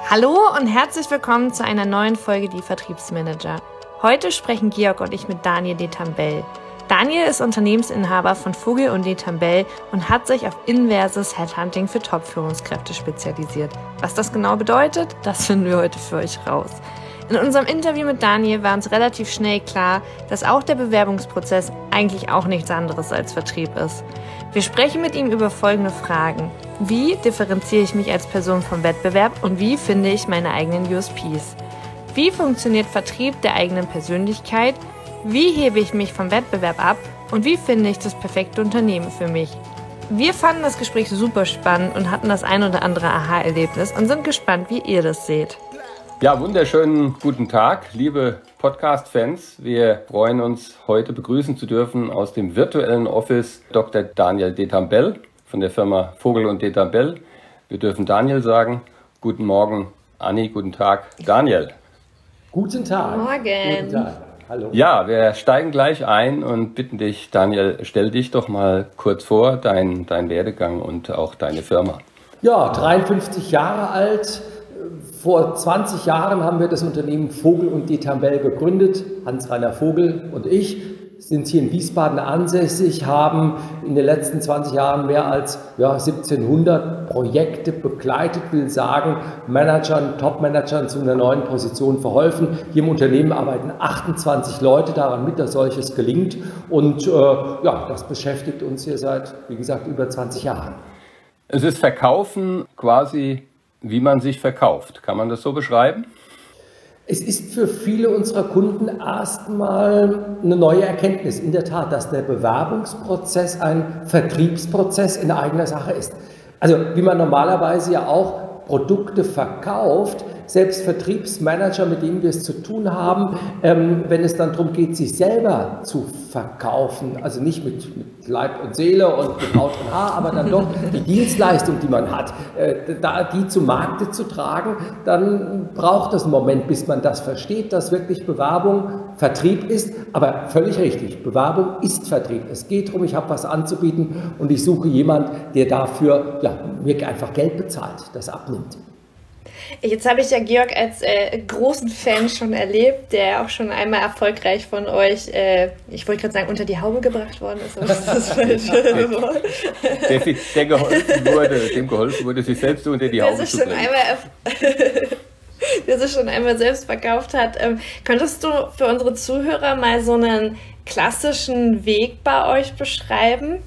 Hallo und herzlich willkommen zu einer neuen Folge Die Vertriebsmanager. Heute sprechen Georg und ich mit Daniel Detambell. Daniel ist Unternehmensinhaber von Vogel und Detambell und hat sich auf inverses Headhunting für Top-Führungskräfte spezialisiert. Was das genau bedeutet, das finden wir heute für euch raus. In unserem Interview mit Daniel war uns relativ schnell klar, dass auch der Bewerbungsprozess eigentlich auch nichts anderes als Vertrieb ist. Wir sprechen mit ihm über folgende Fragen. Wie differenziere ich mich als Person vom Wettbewerb und wie finde ich meine eigenen USPs? Wie funktioniert Vertrieb der eigenen Persönlichkeit? Wie hebe ich mich vom Wettbewerb ab? Und wie finde ich das perfekte Unternehmen für mich? Wir fanden das Gespräch super spannend und hatten das ein oder andere Aha-Erlebnis und sind gespannt, wie ihr das seht. Ja, wunderschönen guten Tag, liebe Podcast-Fans. Wir freuen uns, heute begrüßen zu dürfen aus dem virtuellen Office Dr. Daniel Detambell von der Firma Vogel und Detambell. Wir dürfen Daniel sagen. Guten Morgen, Anni, guten Tag, Daniel. Guten Tag. Morgen. Guten Tag. Hallo. Ja, wir steigen gleich ein und bitten dich, Daniel, stell dich doch mal kurz vor, dein Werdegang und auch deine Firma. Ja, 53 Jahre alt. Vor 20 Jahren haben wir das Unternehmen Vogel und Detambell gegründet. Hans-Rainer Vogel und ich sind hier in Wiesbaden ansässig, haben in den letzten 20 Jahren mehr als 1700 Projekte begleitet, will sagen, Managern, Top-Managern zu einer neuen Position verholfen. Hier im Unternehmen arbeiten 28 Leute daran mit, dass solches gelingt. Und das beschäftigt uns hier seit, wie gesagt, über 20 Jahren. Es ist Verkaufen quasi, wie man sich verkauft. Kann man das so beschreiben? Es ist für viele unserer Kunden erstmal eine neue Erkenntnis, in der Tat, dass der Bewerbungsprozess ein Vertriebsprozess in eigener Sache ist. Also wie man normalerweise ja auch Produkte verkauft, selbst Vertriebsmanager, mit denen wir es zu tun haben, wenn es dann darum geht, sich selber zu verkaufen, also nicht mit Leib und Seele und mit Haut und Haar, aber dann doch die Dienstleistung, die man hat, die zu Markte zu tragen, dann braucht es einen Moment, bis man das versteht, dass wirklich Bewerbung Vertrieb ist, aber völlig richtig, Bewerbung ist Vertrieb. Es geht darum, ich habe was anzubieten und ich suche jemanden, der dafür mir einfach Geld bezahlt, das abnimmt. Jetzt habe ich ja Georg als großen Fan schon erlebt, der auch schon einmal erfolgreich von euch, ich wollte gerade sagen, unter die Haube gebracht worden ist, aber das ist das falsche Wort. Dem geholfen wurde, sich selbst unter die Haube zu bringen. Der sich schon einmal selbst verkauft hat. Könntest du für unsere Zuhörer mal so einen klassischen Weg bei euch beschreiben?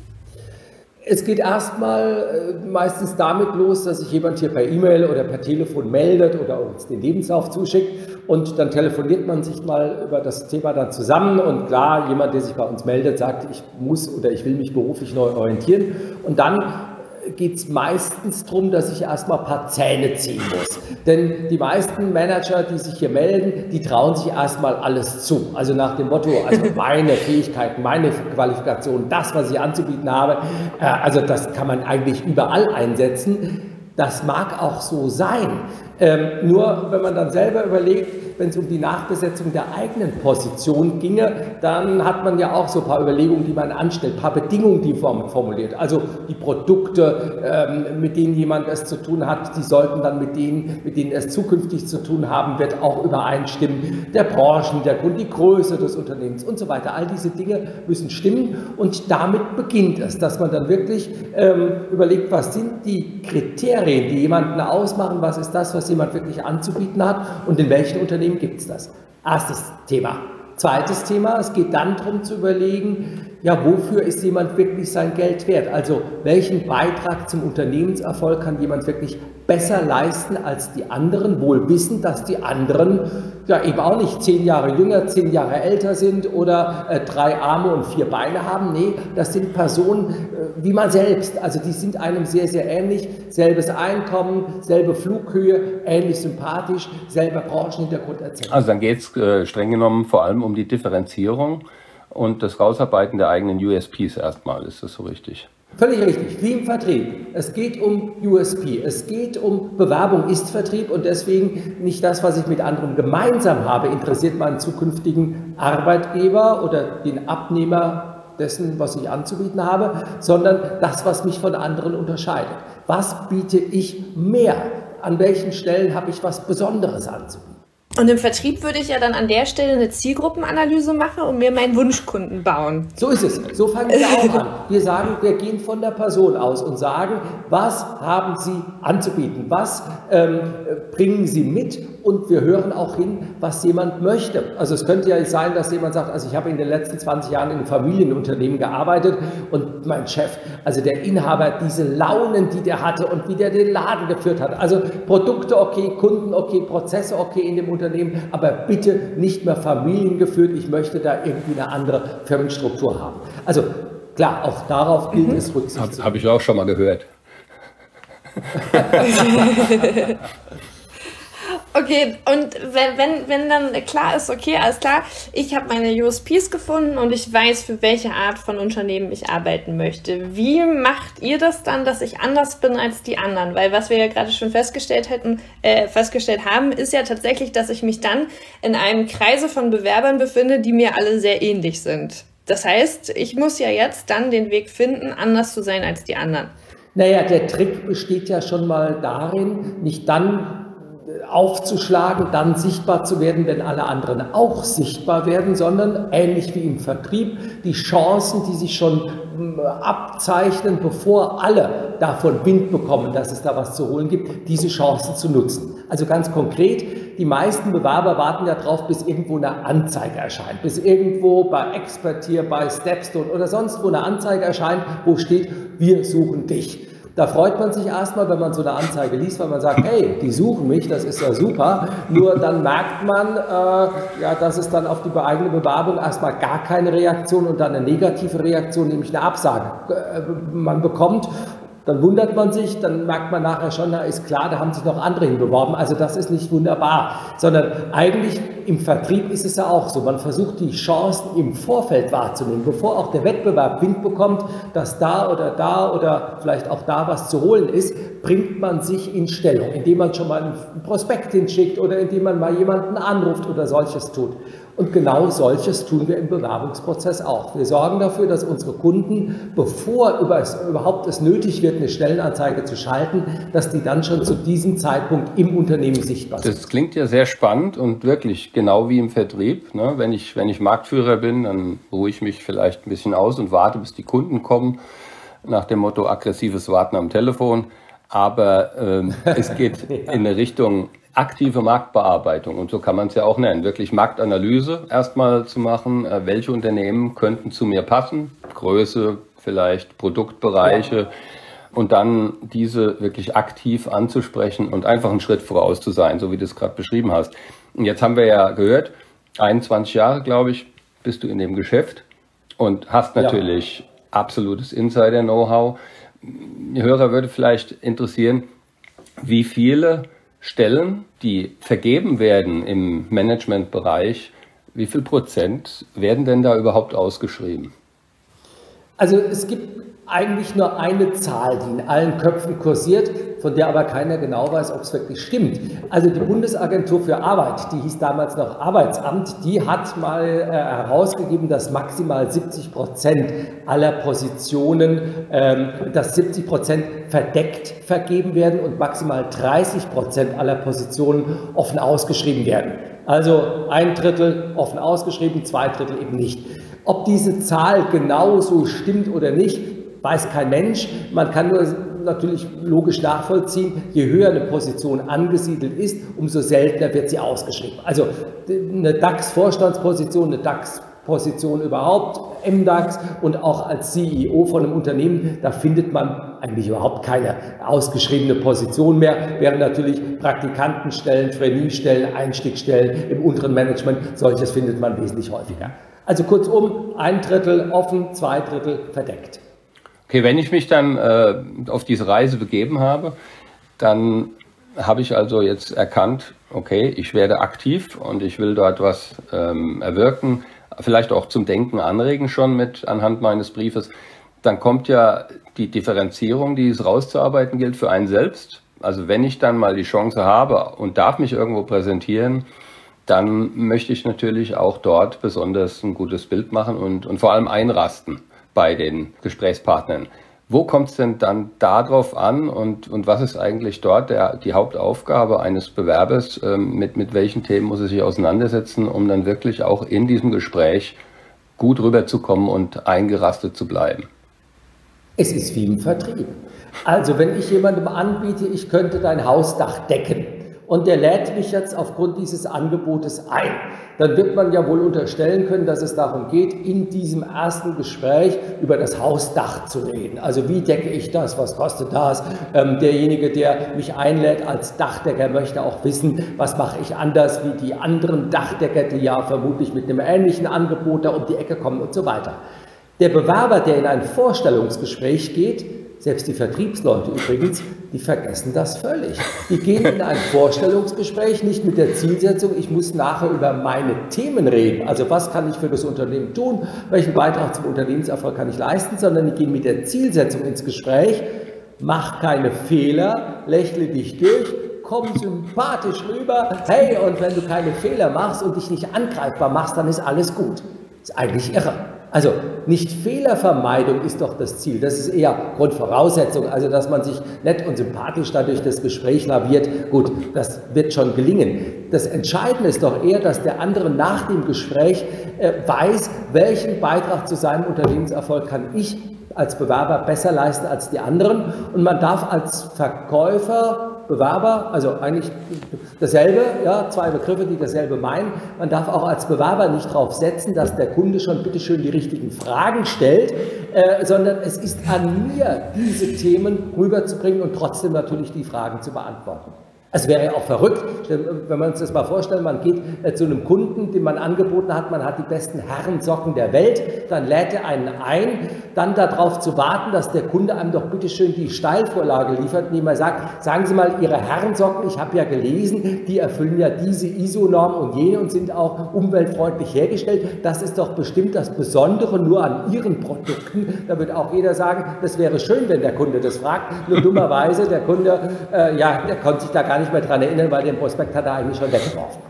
Es geht erstmal meistens damit los, dass sich jemand hier per E-Mail oder per Telefon meldet oder uns den Lebenslauf zuschickt und dann telefoniert man sich mal über das Thema dann zusammen und klar, jemand, der sich bei uns meldet, sagt, ich muss oder ich will mich beruflich neu orientieren und dann geht es meistens darum, dass ich erstmal ein paar Zähne ziehen muss. Denn die meisten Manager, die sich hier melden, die trauen sich erstmal alles zu. Also nach dem Motto, also meine Fähigkeiten, meine Qualifikation, das, was ich anzubieten habe, also das kann man eigentlich überall einsetzen. Das mag auch so sein. Nur wenn man dann selber überlegt, wenn es um die Nachbesetzung der eigenen Position ginge, dann hat man ja auch so ein paar Überlegungen, die man anstellt, ein paar Bedingungen, die man formuliert. Also die Produkte, mit denen jemand es zu tun hat, die sollten dann mit denen es zukünftig zu tun haben wird, auch übereinstimmen. Der Branchenhintergrund, die Größe des Unternehmens und so weiter. All diese Dinge müssen stimmen und damit beginnt es, dass man dann wirklich überlegt, was sind die Kriterien, die jemanden ausmachen, was ist das, was jemand wirklich anzubieten hat und in welchen Unternehmen gibt es das. Erstes Thema. Zweites Thema, es geht dann darum zu überlegen, wofür ist jemand wirklich sein Geld wert? Also welchen Beitrag zum Unternehmenserfolg kann jemand wirklich besser leisten als die anderen, wohl wissend, dass die anderen eben auch nicht 10 Jahre jünger, 10 Jahre älter sind oder 3 Arme und 4 Beine haben. Nee, das sind Personen wie man selbst, also die sind einem sehr, sehr ähnlich, selbes Einkommen, selbe Flughöhe, ähnlich sympathisch, selber Branchenhintergrund etc. Also dann geht es streng genommen vor allem um die Differenzierung und das Rausarbeiten der eigenen USPs erstmal, ist das so richtig? Völlig richtig, wie im Vertrieb. Es geht um USP, es geht um Bewerbung ist Vertrieb und deswegen nicht das, was ich mit anderen gemeinsam habe, interessiert meinen zukünftigen Arbeitgeber oder den Abnehmer dessen, was ich anzubieten habe, sondern das, was mich von anderen unterscheidet. Was biete ich mehr an welchen Stellen habe ich was Besonderes anzubieten. Und im Vertrieb würde ich ja dann an der Stelle eine Zielgruppenanalyse machen und mir meinen Wunschkunden bauen. So ist es. So fangen wir auch an. Wir sagen, wir gehen von der Person aus und sagen, was haben Sie anzubieten? Was bringen Sie mit? Und wir hören auch hin, was jemand möchte. Also es könnte ja sein, dass jemand sagt, also ich habe in den letzten 20 Jahren in einem Familienunternehmen gearbeitet und mein Chef, also der Inhaber, diese Launen, die der hatte und wie der den Laden geführt hat. Also Produkte okay, Kunden okay, Prozesse okay in dem Unternehmen, aber bitte nicht mehr familiengeführt. Ich möchte da irgendwie eine andere Firmenstruktur haben. Also klar, auch darauf gilt es Rücksicht zu nehmen. Habe ich auch schon mal gehört. Okay, und wenn dann klar ist, okay, alles klar, ich habe meine USPs gefunden und ich weiß, für welche Art von Unternehmen ich arbeiten möchte. Wie macht ihr das dann, dass ich anders bin als die anderen? Weil was wir ja gerade schon festgestellt haben, ist ja tatsächlich, dass ich mich dann in einem Kreise von Bewerbern befinde, die mir alle sehr ähnlich sind. Das heißt, ich muss ja jetzt dann den Weg finden, anders zu sein als die anderen. Naja, der Trick besteht ja schon mal darin, nicht dann aufzuschlagen, dann sichtbar zu werden, wenn alle anderen auch sichtbar werden, sondern ähnlich wie im Vertrieb, die Chancen, die sich schon abzeichnen, bevor alle davon Wind bekommen, dass es da was zu holen gibt, diese Chancen zu nutzen. Also ganz konkret, die meisten Bewerber warten ja drauf, bis irgendwo eine Anzeige erscheint, bis irgendwo bei Expertier, bei Stepstone oder sonst wo eine Anzeige erscheint, wo steht, wir suchen dich. Da freut man sich erstmal, wenn man so eine Anzeige liest, weil man sagt, hey, die suchen mich, das ist ja super. Nur dann merkt man, dass es dann auf die eigene Bewerbung erstmal gar keine Reaktion und dann eine negative Reaktion, nämlich eine Absage man bekommt. Dann wundert man sich, dann merkt man nachher schon, na ist klar, da haben sich noch andere hinbeworben. Also das ist nicht wunderbar, sondern eigentlich im Vertrieb ist es ja auch so. Man versucht die Chancen im Vorfeld wahrzunehmen, bevor auch der Wettbewerb Wind bekommt, dass da oder vielleicht auch da was zu holen ist, bringt man sich in Stellung, indem man schon mal einen Prospekt hinschickt oder indem man mal jemanden anruft oder solches tut. Und genau solches tun wir im Bewerbungsprozess auch. Wir sorgen dafür, dass unsere Kunden, bevor überhaupt es nötig wird, eine Stellenanzeige zu schalten, dass die dann schon zu diesem Zeitpunkt im Unternehmen sichtbar sind. Das klingt ja sehr spannend und wirklich genau wie im Vertrieb. Ne? Wenn ich Marktführer bin, dann ruhe ich mich vielleicht ein bisschen aus und warte, bis die Kunden kommen, nach dem Motto aggressives Warten am Telefon. Aber es geht in eine Richtung aktive Marktbearbeitung und so kann man es ja auch nennen, wirklich Marktanalyse erstmal zu machen, welche Unternehmen könnten zu mir passen, Größe, vielleicht Produktbereiche und dann diese wirklich aktiv anzusprechen und einfach einen Schritt voraus zu sein, so wie du es gerade beschrieben hast. Und jetzt haben wir ja gehört, 21 Jahre, glaube ich, bist du in dem Geschäft und hast natürlich absolutes Insider-Know-how. Die Hörer würde vielleicht interessieren, wie viele Stellen, die vergeben werden im Managementbereich, wie viel Prozent werden denn da überhaupt ausgeschrieben? Also es gibt eigentlich nur eine Zahl, die in allen Köpfen kursiert, von der aber keiner genau weiß, ob es wirklich stimmt. Also die Bundesagentur für Arbeit, die hieß damals noch Arbeitsamt, die hat mal herausgegeben, dass maximal 70% aller Positionen, dass 70% verdeckt vergeben werden und maximal 30% aller Positionen offen ausgeschrieben werden. Also 1/3 offen ausgeschrieben, 2/3 eben nicht. Ob diese Zahl genau so stimmt oder nicht, weiß kein Mensch. Man kann nur natürlich logisch nachvollziehen, je höher eine Position angesiedelt ist, umso seltener wird sie ausgeschrieben. Also eine DAX-Vorstandsposition, eine DAX-Position überhaupt, MDAX und auch als CEO von einem Unternehmen, da findet man eigentlich überhaupt keine ausgeschriebene Position mehr, während natürlich Praktikantenstellen, Trainee-Stellen, Einstiegsstellen im unteren Management, solches findet man wesentlich häufiger. Also kurzum, 1/3 offen, 2/3 verdeckt. Okay, wenn ich mich dann auf diese Reise begeben habe, dann habe ich also jetzt erkannt, okay, ich werde aktiv und ich will dort was erwirken, vielleicht auch zum Denken anregen schon mit anhand meines Briefes. Dann kommt ja die Differenzierung, die es rauszuarbeiten gilt für einen selbst. Also wenn ich dann mal die Chance habe und darf mich irgendwo präsentieren, dann möchte ich natürlich auch dort besonders ein gutes Bild machen und vor allem einrasten bei den Gesprächspartnern. Wo kommt es denn dann darauf an und was ist eigentlich dort die Hauptaufgabe eines Bewerbers? Mit welchen Themen muss er sich auseinandersetzen, um dann wirklich auch in diesem Gespräch gut rüberzukommen und eingerastet zu bleiben? Es ist wie im Vertrieb. Also wenn ich jemandem anbiete, ich könnte dein Hausdach decken und der lädt mich jetzt aufgrund dieses Angebotes ein, dann wird man ja wohl unterstellen können, dass es darum geht, in diesem ersten Gespräch über das Hausdach zu reden. Also wie decke ich das, was kostet das? Derjenige, der mich einlädt als Dachdecker, möchte auch wissen, was mache ich anders wie die anderen Dachdecker, die ja vermutlich mit einem ähnlichen Angebot da um die Ecke kommen und so weiter. Der Bewerber, der in ein Vorstellungsgespräch geht, selbst die Vertriebsleute übrigens, die vergessen das völlig. Die gehen in ein Vorstellungsgespräch nicht mit der Zielsetzung, ich muss nachher über meine Themen reden, also was kann ich für das Unternehmen tun, welchen Beitrag zum Unternehmenserfolg kann ich leisten, sondern die gehen mit der Zielsetzung ins Gespräch, mach keine Fehler, lächle dich durch, komm sympathisch rüber, hey, und wenn du keine Fehler machst und dich nicht angreifbar machst, dann ist alles gut. Ist eigentlich irre. Also nicht Fehlervermeidung ist doch das Ziel, das ist eher Grundvoraussetzung, also dass man sich nett und sympathisch dadurch das Gespräch laviert, gut, das wird schon gelingen. Das Entscheidende ist doch eher, dass der andere nach dem Gespräch weiß, welchen Beitrag zu seinem Unternehmenserfolg kann ich als Bewerber besser leisten als die anderen und man darf als Verkäufer, Bewerber, also eigentlich dasselbe, ja, zwei Begriffe, die dasselbe meinen. Man darf auch als Bewerber nicht darauf setzen, dass der Kunde schon bitteschön die richtigen Fragen stellt, sondern es ist an mir, diese Themen rüberzubringen und trotzdem natürlich die Fragen zu beantworten. Es wäre ja auch verrückt, wenn wir uns das mal vorstellen, man geht zu einem Kunden, dem man angeboten hat, man hat die besten Herrensocken der Welt, dann lädt er einen ein, dann darauf zu warten, dass der Kunde einem doch bitteschön die Steilvorlage liefert, indem er sagt, sagen Sie mal, Ihre Herrensocken, ich habe ja gelesen, die erfüllen ja diese ISO-Norm und jene und sind auch umweltfreundlich hergestellt. Das ist doch bestimmt das Besondere nur an Ihren Produkten. Da wird auch jeder sagen, das wäre schön, wenn der Kunde das fragt. Nur dummerweise, der Kunde, der konnte sich da gar nicht mehr dran erinnern, weil den Prospekt hat er eigentlich schon weggeworfen.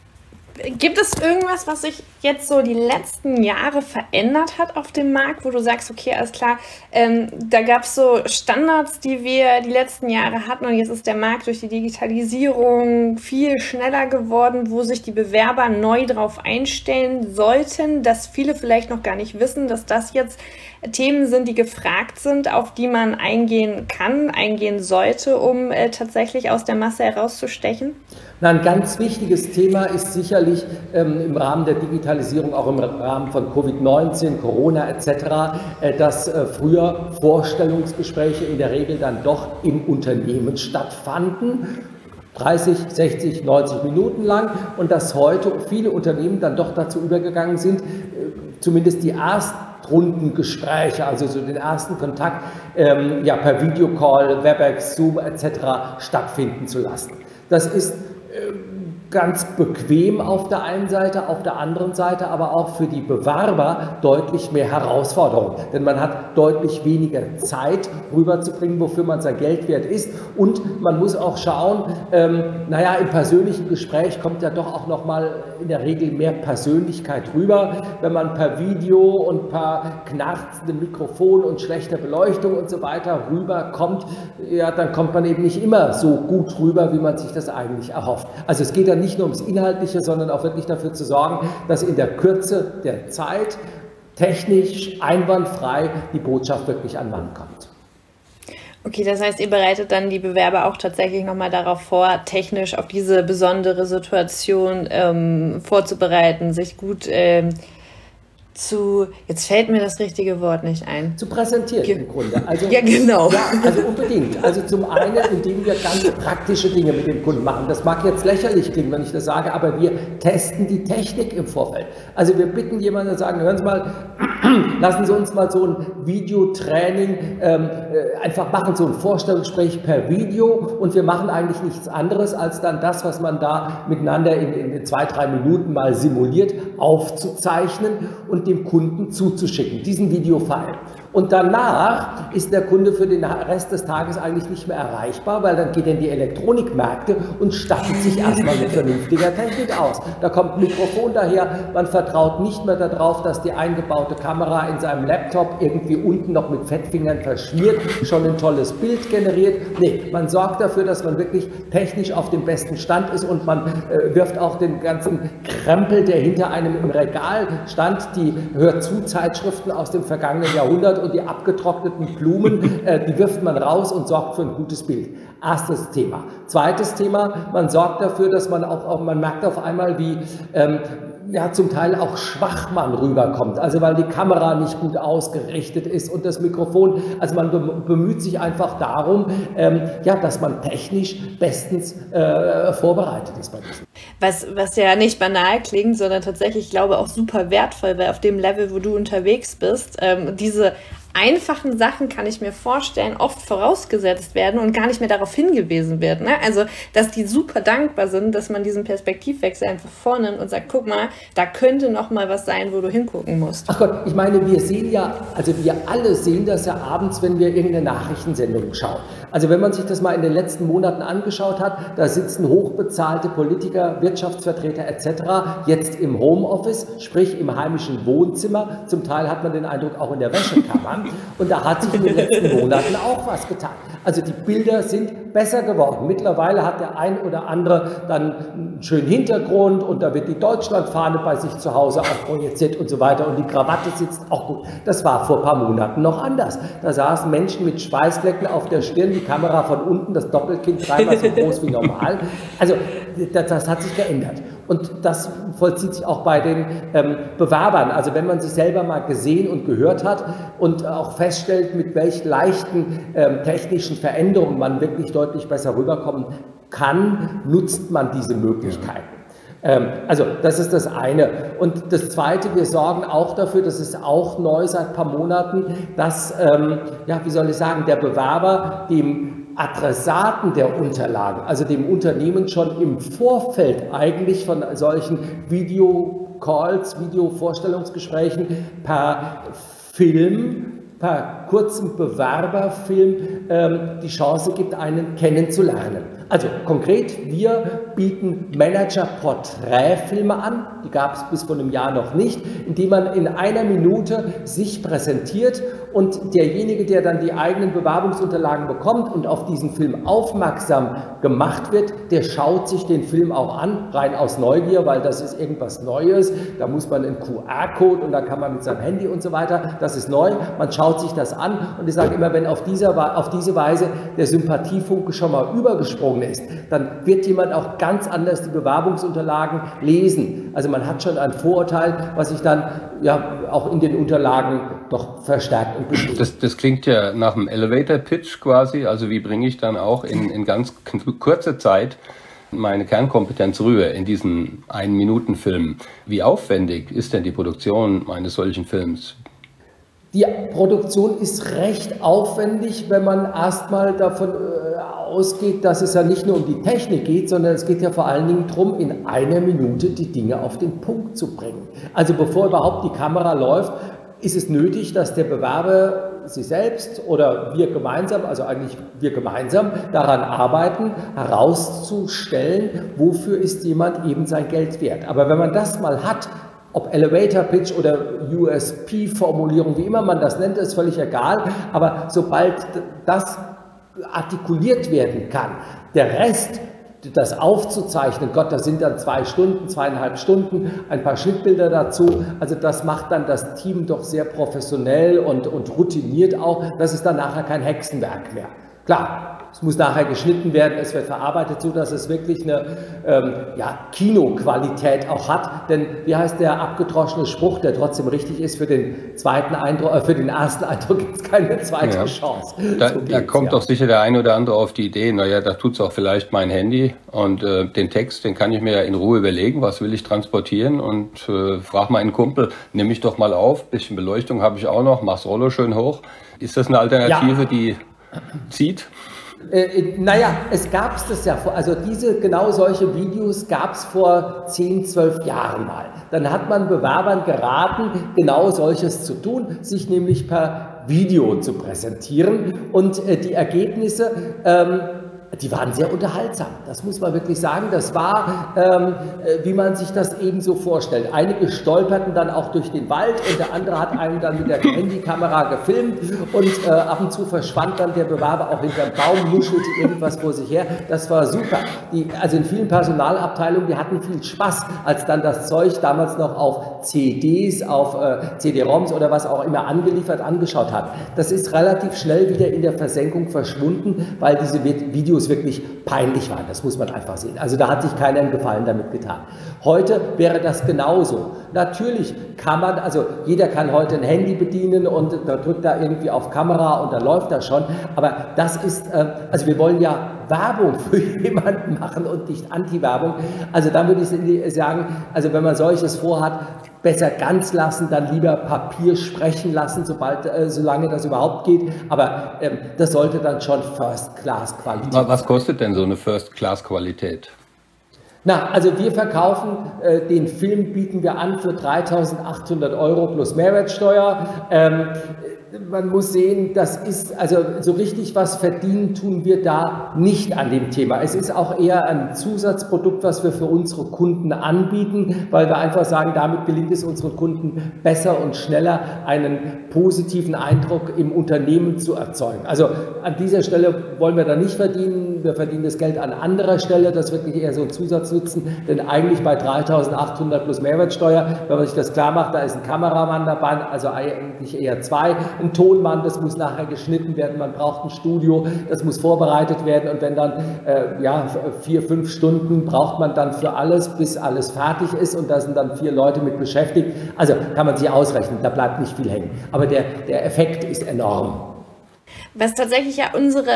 Gibt es irgendwas, was sich jetzt so die letzten Jahre verändert hat auf dem Markt, wo du sagst, okay, alles klar, da gab es so Standards, die wir die letzten Jahre hatten und jetzt ist der Markt durch die Digitalisierung viel schneller geworden, wo sich die Bewerber neu drauf einstellen sollten, dass viele vielleicht noch gar nicht wissen, dass das jetzt Themen sind, die gefragt sind, auf die man eingehen kann, eingehen sollte, um tatsächlich aus der Masse herauszustechen? Na, ein ganz wichtiges Thema ist sicherlich im Rahmen der Digitalisierung, auch im Rahmen von Covid-19, Corona etc., dass früher Vorstellungsgespräche in der Regel dann doch im Unternehmen stattfanden. 30, 60, 90 Minuten lang und dass heute viele Unternehmen dann doch dazu übergegangen sind, zumindest die Erstrundengespräche, also so den ersten Kontakt per Videocall, Webex, Zoom etc. stattfinden zu lassen. Das ist ganz bequem auf der einen Seite, auf der anderen Seite aber auch für die Bewerber deutlich mehr Herausforderung. Denn man hat deutlich weniger Zeit rüberzubringen, wofür man sein Geld wert ist. Und man muss auch schauen, im persönlichen Gespräch kommt ja doch auch nochmal in der Regel mehr Persönlichkeit rüber. Wenn man per Video und per knarzendem Mikrofon und schlechter Beleuchtung und so weiter rüberkommt, ja, dann kommt man eben nicht immer so gut rüber, wie man sich das eigentlich erhofft. Also es geht dann nicht nur ums Inhaltliche, sondern auch wirklich dafür zu sorgen, dass in der Kürze der Zeit technisch einwandfrei die Botschaft wirklich an Mann kommt. Okay, das heißt, ihr bereitet dann die Bewerber auch tatsächlich nochmal darauf vor, technisch auf diese besondere Situation vorzubereiten, sich gut jetzt fällt mir das richtige Wort nicht ein. Zu präsentieren im Grunde. Also, ja, genau. Ja, also unbedingt. Also zum einen, indem wir ganz praktische Dinge mit dem Kunden machen. Das mag jetzt lächerlich klingen, wenn ich das sage, aber wir testen die Technik im Vorfeld. Also wir bitten jemanden und sagen, hören Sie mal, lassen Sie uns mal so ein Videotraining einfach machen, so ein Vorstellungsgespräch per Video und wir machen eigentlich nichts anderes, als dann das, was man da miteinander in 2-3 Minuten mal simuliert, aufzuzeichnen und dem Kunden zuzuschicken, diesen Videofile. Und danach ist der Kunde für den Rest des Tages eigentlich nicht mehr erreichbar, weil dann geht er in die Elektronikmärkte und stattet sich erstmal mit vernünftiger Technik aus. Da kommt ein Mikrofon daher, man vertraut nicht mehr darauf, dass die eingebaute Kamera in seinem Laptop irgendwie unten noch mit Fettfingern verschmiert, schon ein tolles Bild generiert. Nee, man sorgt dafür, dass man wirklich technisch auf dem besten Stand ist und man wirft auch den ganzen Krempel, der hinter einem im Regal stand, die Hör-zu-Zeitschriften aus dem vergangenen Jahrhundert und die abgetrockneten Blumen, die wirft man raus und sorgt für ein gutes Bild. Erstes Thema. Zweites Thema, man sorgt dafür, dass man auch man merkt auf einmal, wie zum Teil auch schwach man rüberkommt, also weil die Kamera nicht gut ausgerichtet ist und das Mikrofon, also man bemüht sich einfach darum, dass man technisch bestens vorbereitet ist bei diesem. Was ja nicht banal klingt, sondern tatsächlich, ich glaube, auch super wertvoll, weil auf dem Level, wo du unterwegs bist, diese einfachen Sachen, kann ich mir vorstellen, oft vorausgesetzt werden und gar nicht mehr darauf hingewiesen wird. Ne? Also, dass die super dankbar sind, dass man diesen Perspektivwechsel einfach vornimmt und sagt, guck mal, da könnte noch mal was sein, wo du hingucken musst. Ach Gott, ich meine, wir sehen ja, also wir alle sehen das ja abends, wenn wir irgendeine Nachrichtensendung schauen. Also wenn man sich das mal in den letzten Monaten angeschaut hat, da sitzen hochbezahlte Politiker, Wirtschaftsvertreter etc. jetzt im Homeoffice, sprich im heimischen Wohnzimmer. Zum Teil hat man den Eindruck auch in der Wäschekammer. Und da hat sich in den letzten Monaten auch was getan. Also die Bilder sind besser geworden. Mittlerweile hat der ein oder andere dann einen schönen Hintergrund und da wird die Deutschlandfahne bei sich zu Hause auch projiziert und so weiter und die Krawatte sitzt auch gut. Das war vor ein paar Monaten noch anders. Da saßen Menschen mit Schweißflecken auf der Stirn, die Kamera von unten, das Doppelkinn dreimal so groß wie normal. Also das hat sich geändert. Und das vollzieht sich auch bei den Bewerbern. Also wenn man sich selber mal gesehen und gehört hat und auch feststellt, mit welch leichten technischen Veränderungen man wirklich deutlich besser rüberkommen kann, nutzt man diese Möglichkeiten. Also das ist das eine. Und das Zweite, wir sorgen auch dafür, das ist auch neu seit ein paar Monaten, dass, der Bewerber dem Adressaten der Unterlagen, also dem Unternehmen schon im Vorfeld eigentlich von solchen Videocalls, Videovorstellungsgesprächen per Film, per kurzem Bewerberfilm die Chance gibt, einen kennenzulernen. Also konkret, wir bieten Manager-Porträtfilme an, die gab es bis vor einem Jahr noch nicht, indem man in einer Minute sich präsentiert und derjenige, der dann die eigenen Bewerbungsunterlagen bekommt und auf diesen Film aufmerksam gemacht wird, der schaut sich den Film auch an, rein aus Neugier, weil das ist irgendwas Neues, da muss man einen QR-Code und da kann man mit seinem Handy und so weiter, das ist neu, man schaut sich das an und ich sage immer, wenn auf diese Weise der Sympathiefunke schon mal übergesprungen ist, dann wird jemand auch ganz anders die Bewerbungsunterlagen lesen. Also man hat schon ein Vorurteil, was sich dann auch in den Unterlagen doch verstärkt und bestätigt. Das klingt ja nach einem Elevator-Pitch quasi. Also wie bringe ich dann auch in ganz kurzer Zeit meine Kernkompetenz rüber in diesen 1-Minuten-Film? Wie aufwendig ist denn die Produktion eines solchen Films? Die Produktion ist recht aufwendig, wenn man erstmal davon ausgeht, dass es ja nicht nur um die Technik geht, sondern es geht ja vor allen Dingen darum, in einer Minute die Dinge auf den Punkt zu bringen. Also bevor überhaupt die Kamera läuft, ist es nötig, dass der Bewerber sich selbst oder wir gemeinsam, also eigentlich wir gemeinsam, daran arbeiten, herauszustellen, wofür ist jemand eben sein Geld wert. Aber wenn man das mal hat, ob Elevator Pitch oder USP-Formulierung, wie immer man das nennt, ist völlig egal. Aber sobald das artikuliert werden kann, der Rest, das aufzuzeichnen, Gott, das sind dann 2 Stunden, 2,5 Stunden, ein paar Schnittbilder dazu. Also das macht dann das Team doch sehr professionell und routiniert auch. Das ist dann nachher kein Hexenwerk mehr. Klar, es muss nachher geschnitten werden, es wird verarbeitet, so dass es wirklich eine Kinoqualität auch hat. Denn wie heißt der abgedroschene Spruch, der trotzdem richtig ist, für den zweiten Eindruck, für den ersten Eindruck gibt es keine zweite Chance. Da kommt doch sicher der eine oder andere auf die Idee, da tut es auch vielleicht mein Handy und den Text, den kann ich mir ja in Ruhe überlegen, was will ich transportieren und frage mal einen Kumpel, nimm mich doch mal auf, bisschen Beleuchtung habe ich auch noch, mach's Rollo schön hoch. Ist das eine Alternative, die zieht? Es gab das ja, also genau solche Videos gab es vor 10, 12 Jahren mal. Dann hat man Bewerbern geraten, genau solches zu tun, sich nämlich per Video zu präsentieren. Und die Ergebnisse, die waren sehr unterhaltsam, das muss man wirklich sagen. Das war, wie man sich das eben so vorstellt. Einige stolperten dann auch durch den Wald und der andere hat einen dann mit der Handykamera gefilmt und ab und zu verschwand dann der Bewerber auch hinterm Baum, nuschelte irgendwas vor sich her. Das war super. Also in vielen Personalabteilungen, die hatten viel Spaß, als dann das Zeug damals noch auf CDs, auf CD-ROMs oder was auch immer angeschaut hat. Das ist relativ schnell wieder in der Versenkung verschwunden, weil diese Videos wirklich peinlich waren. Das muss man einfach sehen. Also da hat sich keiner einen Gefallen damit getan. Heute wäre das genauso. Natürlich kann man, also jeder kann heute ein Handy bedienen und da drückt da irgendwie auf Kamera und dann läuft das schon. Aber das ist, also wir wollen ja Werbung für jemanden machen und nicht Anti-Werbung. Also da würde ich sagen, also wenn man solches vorhat, besser ganz lassen, dann lieber Papier sprechen lassen, solange das überhaupt geht. Aber das sollte dann schon First-Class-Qualität sein. Was kostet denn so eine First-Class-Qualität? Na, also wir verkaufen, den Film bieten wir an für 3.800 € plus Mehrwertsteuer. Man muss sehen, das ist, also so richtig was verdienen tun wir da nicht an dem Thema. Es ist auch eher ein Zusatzprodukt, was wir für unsere Kunden anbieten, weil wir einfach sagen, damit gelingt es unseren Kunden besser und schneller, einen positiven Eindruck im Unternehmen zu erzeugen. Also an dieser Stelle wollen wir da nicht verdienen. Wir verdienen das Geld an anderer Stelle. Das wird wirklich eher so ein Zusatznutzen, denn eigentlich bei 3.800 plus Mehrwertsteuer, wenn man sich das klar macht, da ist ein Kameramann dabei, also eigentlich eher zwei. Ein Tonmann, das muss nachher geschnitten werden, man braucht ein Studio, das muss vorbereitet werden und wenn dann 4-5 Stunden braucht man dann für alles, bis alles fertig ist und da sind dann 4 Leute mit beschäftigt, also kann man sich ausrechnen, da bleibt nicht viel hängen, aber der Effekt ist enorm. Was tatsächlich ja unsere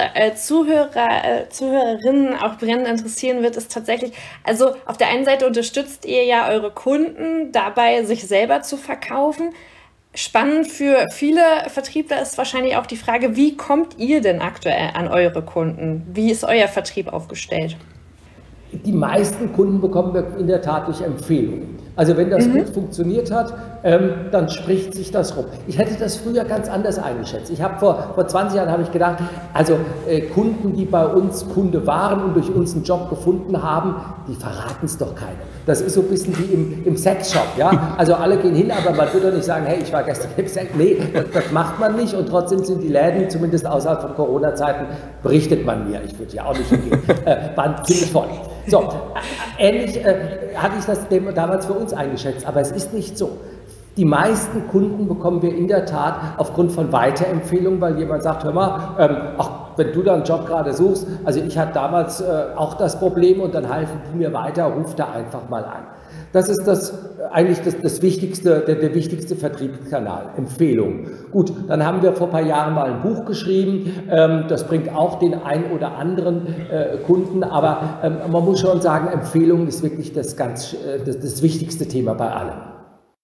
Zuhörerinnen auch brennend interessieren wird, ist tatsächlich, also auf der einen Seite unterstützt ihr ja eure Kunden dabei, sich selber zu verkaufen. Spannend für viele Vertriebler ist wahrscheinlich auch die Frage, wie kommt ihr denn aktuell an eure Kunden? Wie ist euer Vertrieb aufgestellt? Die meisten Kunden bekommen wir in der Tat durch Empfehlungen. Also wenn das gut funktioniert hat, dann spricht sich das rum. Ich hätte das früher ganz anders eingeschätzt. Ich habe vor 20 Jahren habe ich gedacht, also Kunden, die bei uns Kunde waren und durch uns einen Job gefunden haben, die verraten es doch keinem. Das ist so ein bisschen wie im Sexshop, ja. Also alle gehen hin, aber man würde doch nicht sagen, hey, ich war gestern im Sex. Nee, das macht man nicht und trotzdem sind die Läden, zumindest außerhalb von Corona-Zeiten, berichtet man mir. Ich würde ja auch nicht hingehen. Waren ziemlich voll. So, ähnlich hatte ich das damals für uns eingeschätzt, aber es ist nicht so. Die meisten Kunden bekommen wir in der Tat aufgrund von Weiterempfehlungen, weil jemand sagt, hör mal, wenn du da einen Job gerade suchst, also ich hatte damals auch das Problem und dann halfen die mir weiter, ruf da einfach mal an. Das ist eigentlich das Wichtigste, der wichtigste Vertriebskanal, Empfehlungen. Gut, dann haben wir vor ein paar Jahren mal ein Buch geschrieben, das bringt auch den ein oder anderen Kunden, aber man muss schon sagen, Empfehlungen ist wirklich das wichtigste Thema bei allem.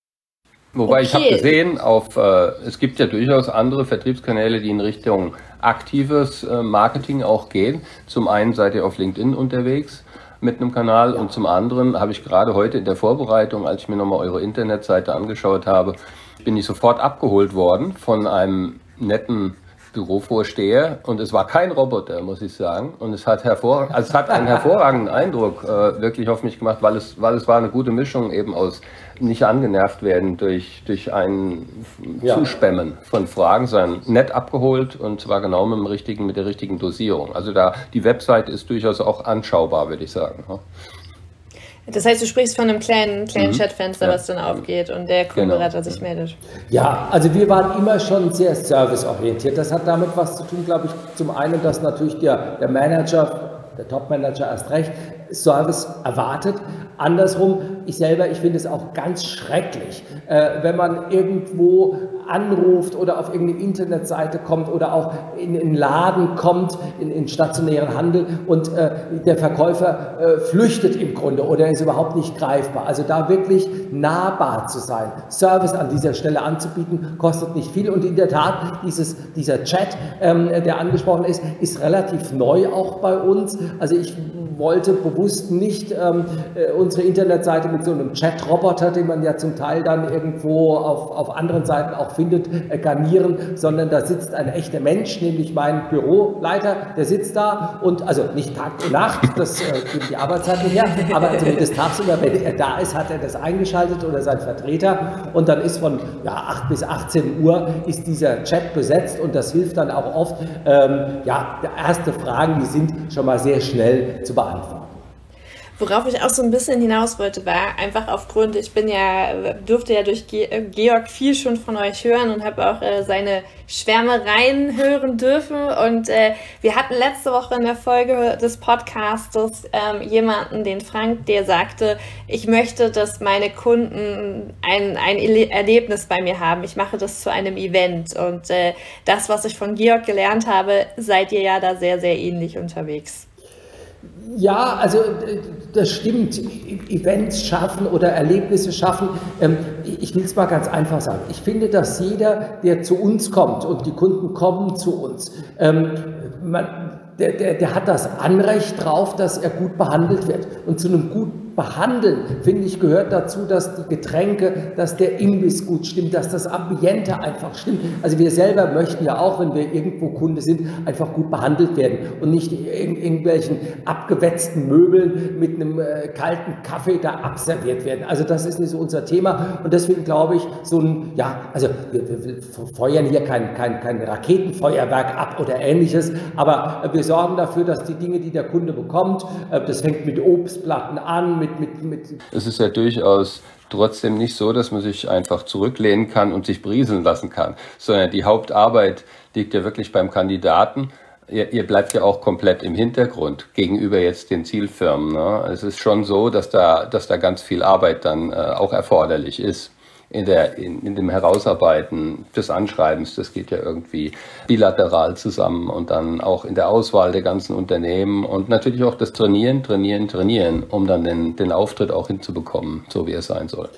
Wobei ich habe gesehen, es gibt ja durchaus andere Vertriebskanäle, die in Richtung aktives Marketing auch gehen. Zum einen seid ihr auf LinkedIn unterwegs mit einem Kanal und zum anderen habe ich gerade heute in der Vorbereitung, als ich mir nochmal eure Internetseite angeschaut habe, bin ich sofort abgeholt worden von einem netten Bürovorsteher und es war kein Roboter, muss ich sagen. Und es hat einen hervorragenden Eindruck wirklich auf mich gemacht, weil es war eine gute Mischung eben aus nicht angenervt werden durch ein Zuspammen von Fragen, sondern nett abgeholt und zwar genau mit der richtigen Dosierung. Also die Website ist durchaus auch anschaubar, würde ich sagen. Das heißt, du sprichst von einem kleinen Chatfenster, was dann aufgeht und der Kundenberater sich meldet. Ja, also wir waren immer schon sehr serviceorientiert. Das hat damit was zu tun, glaube ich, zum einen, dass natürlich der Manager, der Top-Manager erst recht, Service erwartet. Andersrum, ich finde es auch ganz schrecklich, wenn man irgendwo anruft oder auf irgendeine Internetseite kommt oder auch in einen Laden kommt, in stationären Handel und der Verkäufer flüchtet im Grunde oder ist überhaupt nicht greifbar. Also da wirklich nahbar zu sein, Service an dieser Stelle anzubieten, kostet nicht viel und in der Tat, dieser Chat, der angesprochen ist relativ neu auch bei uns. Also ich wollte bewusst nicht unsere Internetseite mit so einem Chat-Roboter, den man ja zum Teil dann irgendwo auf anderen Seiten auch findet, garnieren, sondern da sitzt ein echter Mensch, nämlich mein Büroleiter, der sitzt da und, also nicht Tag und Nacht, das gibt die Arbeitszeit nicht her, aber zumindest tagsüber, wenn er da ist, hat er das eingeschaltet oder sein Vertreter und dann ist von 8 bis 18 Uhr ist dieser Chat besetzt und das hilft dann auch oft, erste Fragen, die sind schon mal sehr schnell zu beantworten. Worauf ich auch so ein bisschen hinaus wollte, war einfach aufgrund, durfte ja durch Georg viel schon von euch hören und habe auch seine Schwärmereien hören dürfen. Und wir hatten letzte Woche in der Folge des Podcastes jemanden, den Frank, der sagte, ich möchte, dass meine Kunden ein Erlebnis bei mir haben. Ich mache das zu einem Event. Und das, was ich von Georg gelernt habe, seid ihr ja da sehr, sehr ähnlich unterwegs. Ja, also das stimmt, Events schaffen oder Erlebnisse schaffen. Ich will es mal ganz einfach sagen. Ich finde, dass jeder, der zu uns kommt und die Kunden kommen zu uns, der hat das Anrecht drauf, dass er gut behandelt wird. Und zu einem gut Behandeln, finde ich, gehört dazu, dass die Getränke, dass der Imbiss gut stimmt, dass das Ambiente einfach stimmt. Also wir selber möchten ja auch, wenn wir irgendwo Kunde sind, einfach gut behandelt werden und nicht in irgendwelchen abgewetzten Möbeln mit einem kalten Kaffee da abserviert werden. Also das ist nicht so unser Thema und deswegen glaube ich, wir feuern hier kein Raketenfeuerwerk ab oder ähnliches, aber wir sorgen dafür, dass die Dinge, die der Kunde bekommt, das fängt mit Obstplatten an, Es ist ja durchaus trotzdem nicht so, dass man sich einfach zurücklehnen kann und sich berieseln lassen kann, sondern die Hauptarbeit liegt ja wirklich beim Kandidaten. Ihr bleibt ja auch komplett im Hintergrund gegenüber jetzt den Zielfirmen. Ne? Es ist schon so, dass da ganz viel Arbeit dann auch erforderlich ist. In dem Herausarbeiten des Anschreibens, das geht ja irgendwie bilateral zusammen und dann auch in der Auswahl der ganzen Unternehmen und natürlich auch das Trainieren, um dann den Auftritt auch hinzubekommen, so wie es sein soll.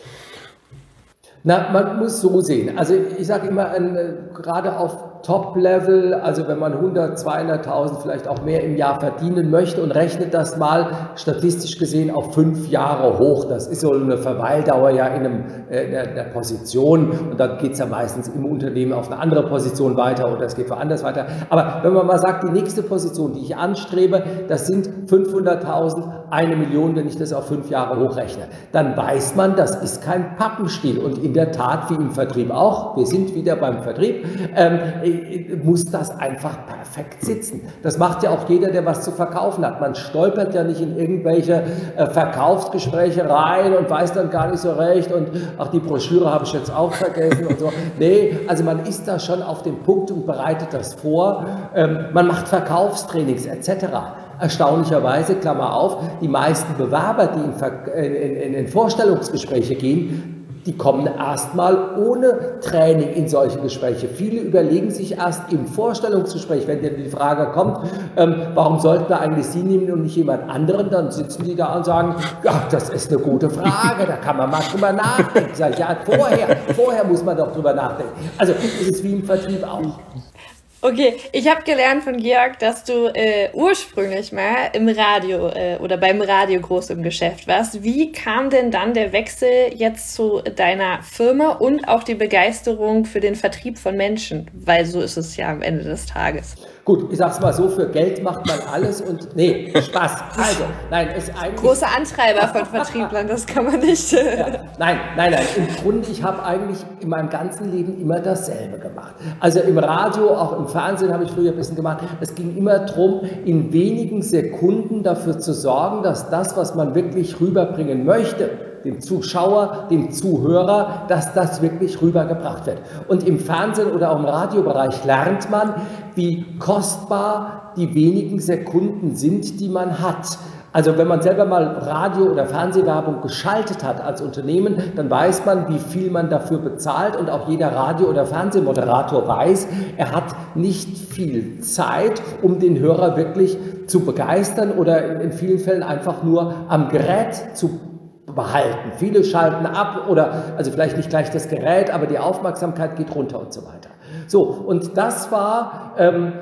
Na, man muss so sehen. Also ich sage immer, gerade auf Top-Level, also wenn man 100, 200.000, vielleicht auch mehr im Jahr verdienen möchte und rechnet das mal statistisch gesehen auf 5 Jahre hoch. Das ist so eine Verweildauer ja in der Position und dann geht es ja meistens im Unternehmen auf eine andere Position weiter oder es geht woanders weiter. Aber wenn man mal sagt, die nächste Position, die ich anstrebe, das sind 500.000, 1 Million, wenn ich das auf 5 Jahre hochrechne, dann weiß man, das ist kein Pappenstiel. Und in der Tat, wie im Vertrieb auch, wir sind wieder beim Vertrieb, muss das einfach perfekt sitzen. Das macht ja auch jeder, der was zu verkaufen hat. Man stolpert ja nicht in irgendwelche Verkaufsgespräche rein und weiß dann gar nicht so recht und ach, die Broschüre habe ich jetzt auch vergessen und so. Nee, also man ist da schon auf dem Punkt und bereitet das vor. Man macht Verkaufstrainings etc. Erstaunlicherweise, Klammer auf, die meisten Bewerber, die in Vorstellungsgespräche gehen, die kommen erstmal ohne Training in solche Gespräche. Viele überlegen sich erst im Vorstellungsgespräch, wenn dann die Frage kommt, warum sollten wir eigentlich Sie nehmen und nicht jemand anderen, dann sitzen die da und sagen, ja, das ist eine gute Frage, da kann man mal drüber nachdenken. Sag ich, ja, vorher muss man doch drüber nachdenken. Also es ist wie im Vertrieb auch. Okay, ich habe gelernt von Georg, dass du ursprünglich mal im Radio oder beim Radio groß im Geschäft warst. Wie kam denn dann der Wechsel jetzt zu deiner Firma und auch die Begeisterung für den Vertrieb von Menschen? Weil so ist es ja am Ende des Tages. Gut, ich sag's mal so, für Geld macht man alles und, nee, Spaß. Also, nein, ist eigentlich... Großer Antreiber von Vertrieblern, das kann man nicht... Ja, nein, im Grunde, ich habe eigentlich in meinem ganzen Leben immer dasselbe gemacht. Also im Radio, auch im Fernsehen habe ich früher ein bisschen gemacht. Es ging immer darum, in wenigen Sekunden dafür zu sorgen, dass das, was man wirklich rüberbringen möchte, dem Zuschauer, dem Zuhörer, dass das wirklich rübergebracht wird. Und im Fernsehen oder auch im Radiobereich lernt man, wie kostbar die wenigen Sekunden sind, die man hat. Also wenn man selber mal Radio- oder Fernsehwerbung geschaltet hat als Unternehmen, dann weiß man, wie viel man dafür bezahlt und auch jeder Radio- oder Fernsehmoderator weiß, er hat nicht viel Zeit, um den Hörer wirklich zu begeistern oder in vielen Fällen einfach nur am Gerät zu behalten. Viele schalten ab oder also vielleicht nicht gleich das Gerät, aber die Aufmerksamkeit geht runter und so weiter. So, und das war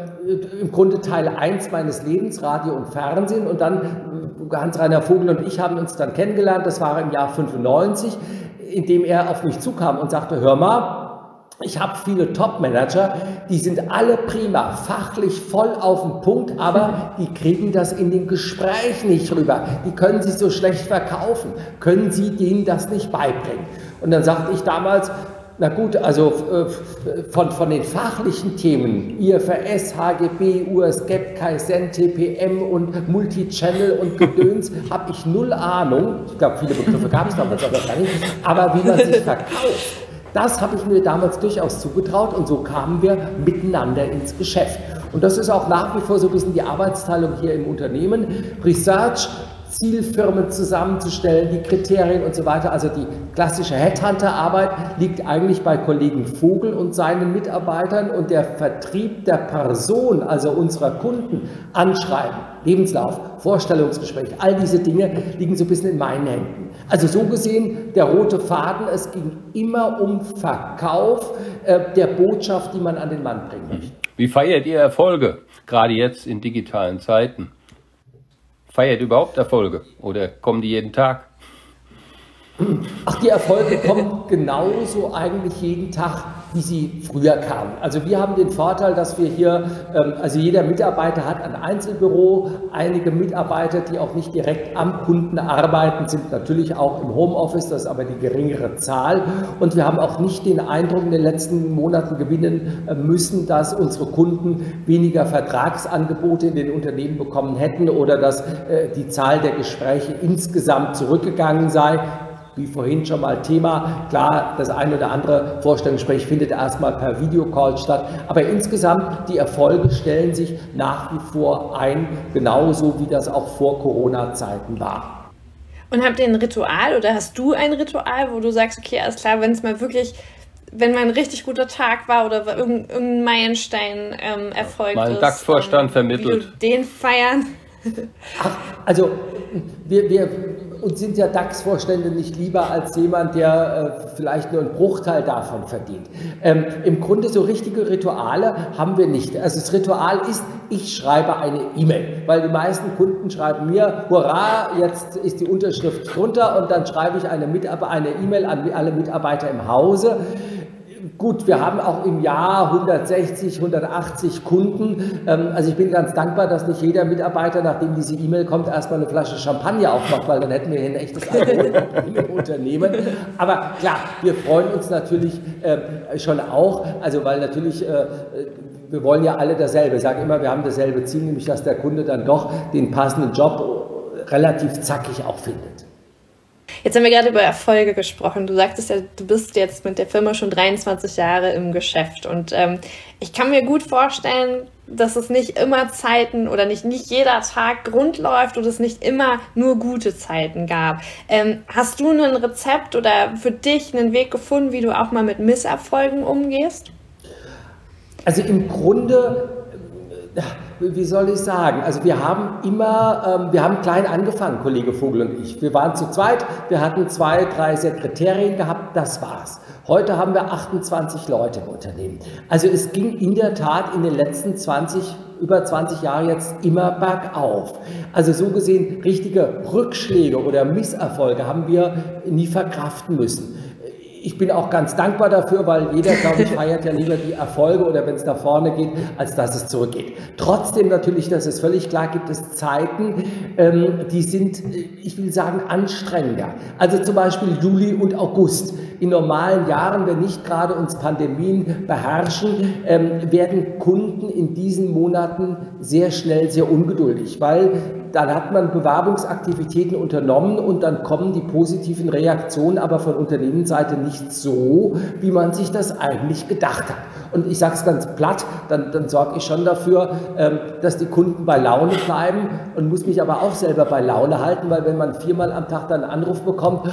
im Grunde Teil 1 meines Lebens, Radio und Fernsehen, und dann Hans-Rainer Vogel und ich haben uns dann kennengelernt, das war im Jahr 95, in dem er auf mich zukam und sagte, hör mal, Ich habe viele Top-Manager, die sind alle prima, fachlich voll auf den Punkt, aber die kriegen das in dem Gespräch nicht rüber. Die können sich so schlecht verkaufen. Können Sie denen das nicht beibringen? Und dann sagte ich damals, na gut, also von den fachlichen Themen, IFRS, HGB, USGAP, Kaizen, TPM und Multichannel und Gedöns, habe ich null Ahnung. Ich glaube, viele Begriffe gab es damals aber gar nicht. Aber wie man sich verkauft, das habe ich mir damals durchaus zugetraut und so kamen wir miteinander ins Geschäft. Und das ist auch nach wie vor so ein bisschen die Arbeitsteilung hier im Unternehmen. Research, Zielfirmen zusammenzustellen, die Kriterien und so weiter. Also die klassische Headhunter-Arbeit liegt eigentlich bei Kollegen Vogel und seinen Mitarbeitern und der Vertrieb der Person, also unserer Kunden, Anschreiben, Lebenslauf, Vorstellungsgespräch, all diese Dinge liegen so ein bisschen in meinen Händen. Also so gesehen, der rote Faden, es ging immer um Verkauf der Botschaft, die man an den Mann bringen möchte. Wie feiert ihr Erfolge, gerade jetzt in digitalen Zeiten? Feiert überhaupt Erfolge oder kommen die jeden Tag? Ach, die Erfolge kommen genauso eigentlich jeden Tag, wie sie früher kamen. Also wir haben den Vorteil, dass wir hier, also jeder Mitarbeiter hat ein Einzelbüro, einige Mitarbeiter, die auch nicht direkt am Kunden arbeiten, sind natürlich auch im Homeoffice, das ist aber die geringere Zahl. Und wir haben auch nicht den Eindruck in den letzten Monaten gewinnen müssen, dass unsere Kunden weniger Vertragsangebote in den Unternehmen bekommen hätten oder dass die Zahl der Gespräche insgesamt zurückgegangen sei. Wie vorhin schon mal Thema, klar, das ein oder andere Vorstellungsgespräch findet erstmal per Videocall statt, aber insgesamt die Erfolge stellen sich nach wie vor ein, genauso wie das auch vor Corona-Zeiten war. Und habt ihr ein Ritual oder hast du ein Ritual, wo du sagst, okay, alles klar, wenn mal ein richtig guter Tag war oder irgendein Meilenstein erfolgt mal ein ist, DAX-Vorstand vermittelt. Wie du den feiern? Ach, also uns sind ja DAX-Vorstände nicht lieber als jemand, der vielleicht nur einen Bruchteil davon verdient. Im Grunde so richtige Rituale haben wir nicht. Also das Ritual ist, ich schreibe eine E-Mail, weil die meisten Kunden schreiben mir, hurra, jetzt ist die Unterschrift drunter und dann schreibe ich eine E-Mail an alle Mitarbeiter im Hause. Gut, wir haben auch im Jahr 160, 180 Kunden. Also ich bin ganz dankbar, dass nicht jeder Mitarbeiter, nachdem diese E-Mail kommt, erstmal eine Flasche Champagner aufmacht, weil dann hätten wir hier ein echtes Alkoholproblem im Unternehmen. Aber klar, wir freuen uns natürlich schon auch, also weil natürlich wir wollen ja alle dasselbe. Ich sage immer, wir haben dasselbe Ziel, nämlich dass der Kunde dann doch den passenden Job relativ zackig auch findet. Jetzt haben wir gerade über Erfolge gesprochen. Du sagtest ja, du bist jetzt mit der Firma schon 23 Jahre im Geschäft und ich kann mir gut vorstellen, dass es nicht immer Zeiten oder nicht jeder Tag rund läuft oder es nicht immer nur gute Zeiten gab. Hast du ein Rezept oder für dich einen Weg gefunden, wie du auch mal mit Misserfolgen umgehst? Also im Grunde, wie soll ich sagen, also wir haben klein angefangen, Kollege Vogel und ich. Wir waren zu zweit, wir hatten 2, 3 Sekretärinnen gehabt, das war's. Heute haben wir 28 Leute im Unternehmen. Also es ging in der Tat in den letzten über 20 Jahren jetzt immer bergauf. Also so gesehen, richtige Rückschläge oder Misserfolge haben wir nie verkraften müssen. Ich bin auch ganz dankbar dafür, weil jeder, glaube ich, feiert ja lieber die Erfolge oder wenn es nach vorne geht, als dass es zurückgeht. Trotzdem natürlich, das ist völlig klar, gibt es Zeiten, die sind, ich will sagen, anstrengender. Also zum Beispiel Juli und August. In normalen Jahren, wenn nicht gerade uns Pandemien beherrschen, werden Kunden in diesen Monaten sehr schnell sehr ungeduldig, weil dann hat man Bewerbungsaktivitäten unternommen und dann kommen die positiven Reaktionen aber von Unternehmensseite nicht so, wie man sich das eigentlich gedacht hat. Und ich sage es ganz platt, dann sorge ich schon dafür, dass die Kunden bei Laune bleiben und muss mich aber auch selber bei Laune halten, weil wenn man 4-mal am Tag dann einen Anruf bekommt,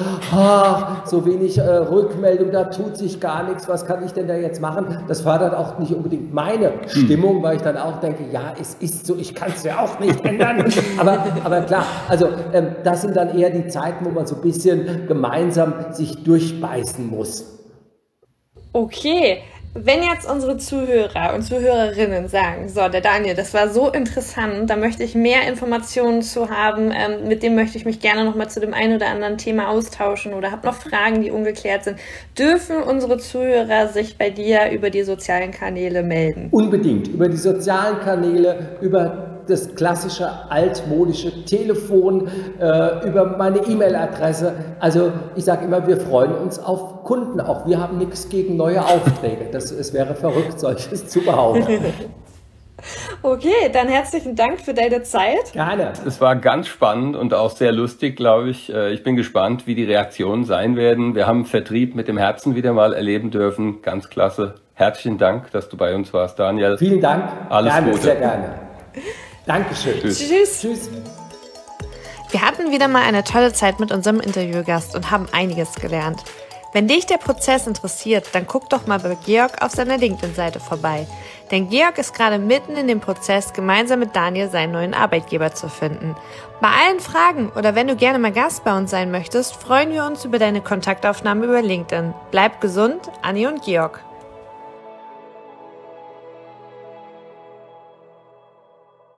so wenig Rückmeldung, da tut sich gar nichts, was kann ich denn da jetzt machen? Das fördert auch nicht unbedingt meine Stimmung, weil ich dann auch denke, ja, es ist so, ich kann es ja auch nicht ändern. Aber klar, also das sind dann eher die Zeiten, wo man so ein bisschen gemeinsam sich durchbeißen muss. Okay, Wenn jetzt unsere Zuhörer und Zuhörerinnen sagen, so, der Daniel, das war so interessant, da möchte ich mehr Informationen zu haben, mit dem möchte ich mich gerne nochmal zu dem einen oder anderen Thema austauschen oder habe noch Fragen, die ungeklärt sind, dürfen unsere Zuhörer sich bei dir über die sozialen Kanäle melden? Unbedingt, über die sozialen Kanäle, über das klassische altmodische Telefon, über meine E-Mail-Adresse. Also ich sage immer, wir freuen uns auf Kunden. Auch wir haben nichts gegen neue Aufträge. Es wäre verrückt, solches zu behaupten. Okay, dann herzlichen Dank für deine Zeit. Gerne. Es war ganz spannend und auch sehr lustig, glaube ich. Ich bin gespannt, wie die Reaktionen sein werden. Wir haben Vertrieb mit dem Herzen wieder mal erleben dürfen. Ganz klasse. Herzlichen Dank, dass du bei uns warst, Daniel. Vielen Dank. Alles gerne, Gute. Sehr gerne. Dankeschön. Tschüss. Tschüss. Wir hatten wieder mal eine tolle Zeit mit unserem Interviewgast und haben einiges gelernt. Wenn dich der Prozess interessiert, dann guck doch mal bei Georg auf seiner LinkedIn-Seite vorbei. Denn Georg ist gerade mitten in dem Prozess, gemeinsam mit Daniel seinen neuen Arbeitgeber zu finden. Bei allen Fragen oder wenn du gerne mal Gast bei uns sein möchtest, freuen wir uns über deine Kontaktaufnahme über LinkedIn. Bleib gesund, Anni und Georg.